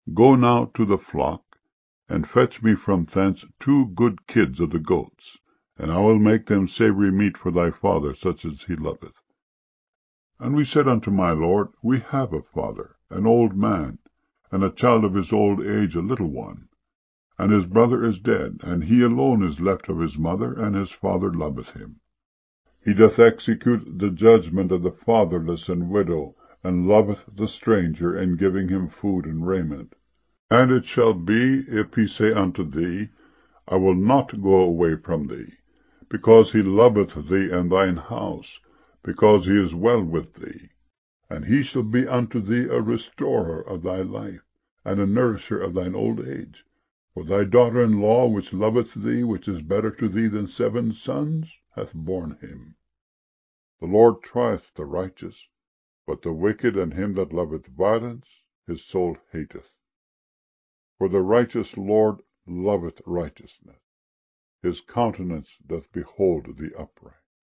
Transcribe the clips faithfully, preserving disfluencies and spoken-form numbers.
Go now to the flock, and fetch me from thence two good kids of the goats, and I will make them savoury meat for thy father, such as he loveth. And we said unto my lord, We have a father, an old man, and a child of his old age, a little one. And his brother is dead, and he alone is left of his mother, and his father loveth him. He doth execute the judgment of the fatherless and widow, and loveth the stranger, in giving him food and raiment. And it shall be, if he say unto thee, I will not go away from thee, because he loveth thee and thine house, because he is well with thee. And he shall be unto thee a restorer of thy life, and a nourisher of thine old age. For thy daughter-in-law, which loveth thee, which is better to thee than seven sons, hath borne him. The Lord trieth the righteous, but the wicked and him that loveth violence his soul hateth. For the righteous Lord loveth righteousness, his countenance doth behold the upright.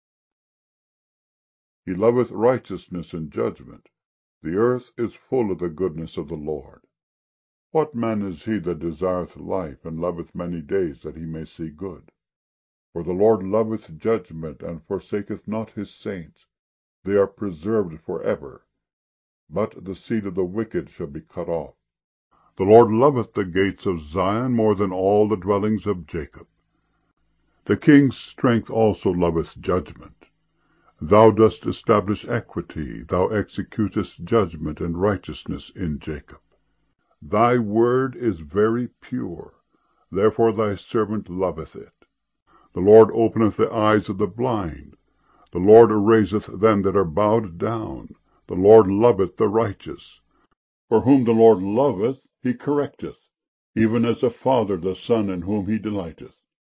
He loveth righteousness and judgment. The earth is full of the goodness of the Lord. What man is he that desireth life, and loveth many days, that he may see good? For the Lord loveth judgment, and forsaketh not his saints. They are preserved for ever, but the seed of the wicked shall be cut off. The Lord loveth the gates of Zion more than all the dwellings of Jacob. The king's strength also loveth judgment. Thou dost establish equity, thou executest judgment and righteousness in Jacob. Thy word is very pure, therefore thy servant loveth it. The Lord openeth the eyes of the blind. The Lord raiseth them that are bowed down. The Lord loveth the righteous. For whom the Lord loveth, he correcteth, even as a father the son in whom he delighteth.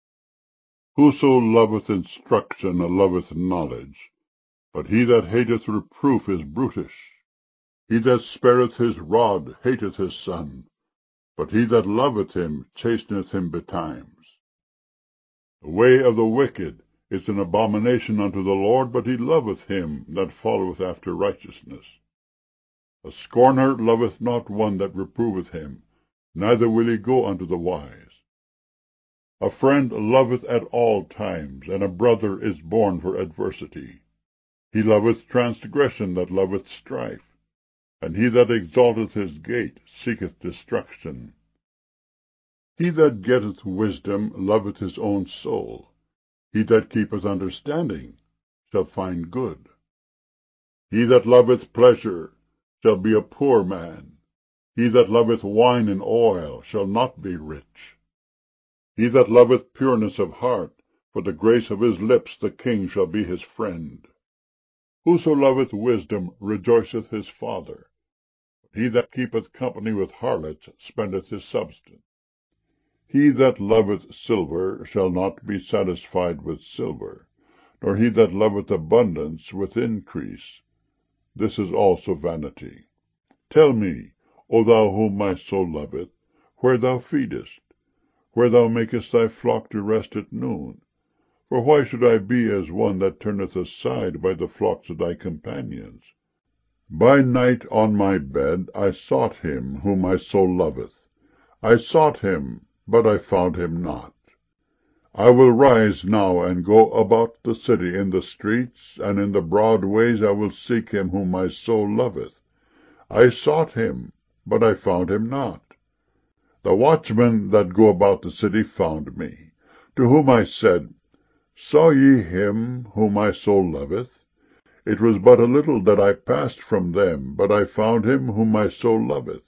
Whoso loveth instruction loveth knowledge, but he that hateth reproof is brutish. He that spareth his rod hateth his son, but he that loveth him chasteneth him betimes. The way of the wicked is an abomination unto the Lord, but he loveth him that followeth after righteousness. A scorner loveth not one that reproveth him, neither will he go unto the wise. A friend loveth at all times, and a brother is born for adversity. He loveth transgression that loveth strife, and he that exalteth his gate seeketh destruction. He that getteth wisdom loveth his own soul. He that keepeth understanding shall find good. He that loveth pleasure shall be a poor man. He that loveth wine and oil shall not be rich. He that loveth pureness of heart, for the grace of his lips the king shall be his friend. Whoso loveth wisdom rejoiceth his father. He that keepeth company with harlots spendeth his substance. He that loveth silver shall not be satisfied with silver, nor he that loveth abundance with increase. This is also vanity. Tell me, O thou whom my soul loveth, where thou feedest, where thou makest thy flock to rest at noon. For why should I be as one that turneth aside by the flocks of thy companions? By night on my bed I sought him whom my soul loveth. I sought him, but I found him not. I will rise now and go about the city in the streets, and in the broad ways I will seek him whom my soul loveth. I sought him, but I found him not. The watchmen that go about the city found me, to whom I said, Saw ye him whom my soul loveth? It was but a little that I passed from them, but I found him whom my soul loveth.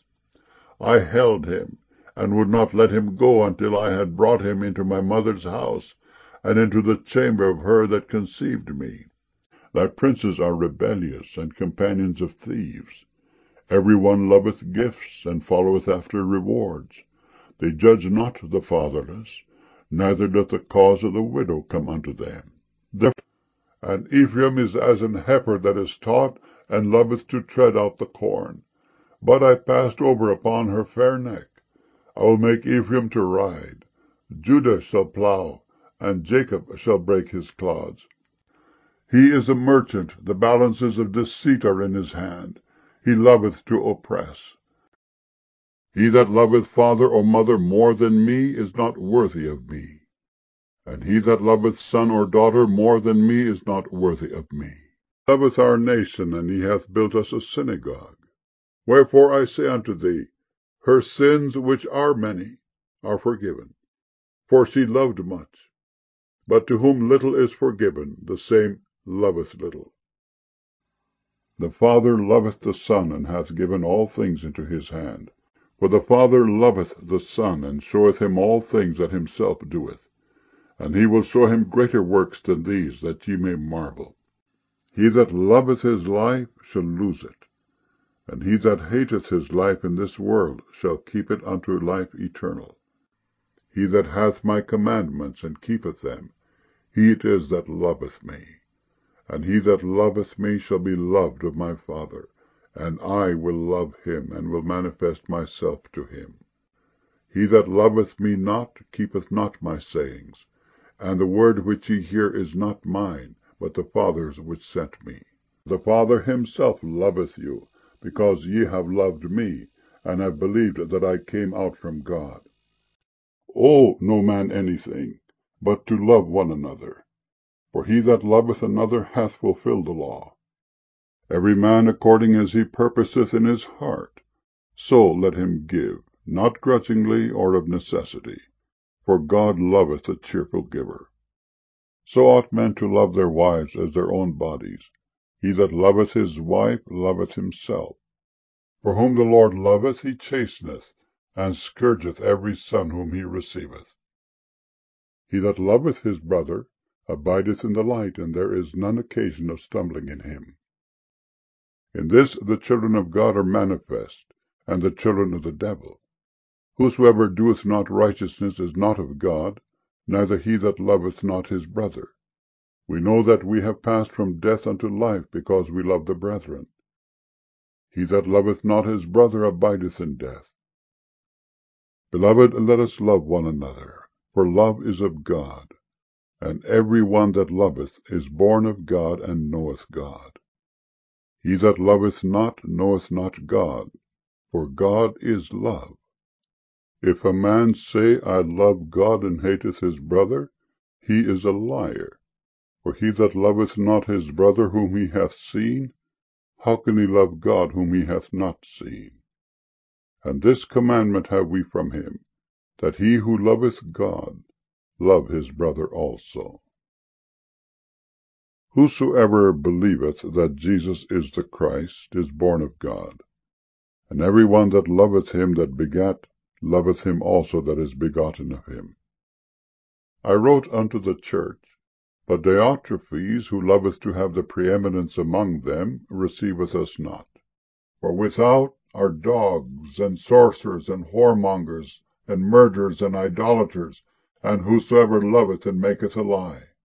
I held him, and would not let him go until I had brought him into my mother's house, and into the chamber of her that conceived me. Thy princes are rebellious, and companions of thieves. Every one loveth gifts, and followeth after rewards. They judge not the fatherless, neither doth the cause of the widow come unto them. Therefore, and Ephraim is as an heifer that is taught, and loveth to tread out the corn. But I passed over upon her fair neck. I will make Ephraim to ride. Judah shall plow, and Jacob shall break his clods. He is a merchant, the balances of deceit are in his hand. He loveth to oppress. He that loveth father or mother more than me is not worthy of me. And he that loveth son or daughter more than me is not worthy of me. He loveth our nation, and he hath built us a synagogue. Wherefore I say unto thee, her sins, which are many, are forgiven, for she loved much. But to whom little is forgiven, the same loveth little. The Father loveth the Son, and hath given all things into his hand. For the Father loveth the Son, and showeth him all things that himself doeth. And he will show him greater works than these, that ye may marvel. He that loveth his life shall lose it, and he that hateth his life in this world shall keep it unto life eternal. He that hath my commandments, and keepeth them, he it is that loveth me. And he that loveth me shall be loved of my Father, and I will love him, and will manifest myself to him. He that loveth me not keepeth not my sayings, and the word which ye hear is not mine, but the Father's which sent me. The Father himself loveth you, because ye have loved me, and have believed that I came out from God. Owe no man anything, but to love one another. For he that loveth another hath fulfilled the law. Every man according as he purposeth in his heart, so let him give, not grudgingly or of necessity, for God loveth a cheerful giver. So ought men to love their wives as their own bodies. He that loveth his wife loveth himself. For whom the Lord loveth he chasteneth, and scourgeth every son whom he receiveth. He that loveth his brother abideth in the light, and there is none occasion of stumbling in him. In this the children of God are manifest, and the children of the devil. Whosoever doeth not righteousness is not of God, neither he that loveth not his brother. We know that we have passed from death unto life, because we love the brethren. He that loveth not his brother abideth in death. Beloved, let us love one another, for love is of God. And every one that loveth is born of God, and knoweth God. He that loveth not knoweth not God, for God is love. If a man say, I love God, and hateth his brother, he is a liar. For he that loveth not his brother whom he hath seen, how can he love God whom he hath not seen? And this commandment have we from him, that he who loveth God love his brother also. Whosoever believeth that Jesus is the Christ is born of God. And every one that loveth him that begat loveth him also that is begotten of him. I wrote unto the church, but Diotrephes, who loveth to have the preeminence among them, receiveth us not. For without are dogs, and sorcerers, and whoremongers, and murderers, and idolaters, and whosoever loveth and maketh a lie.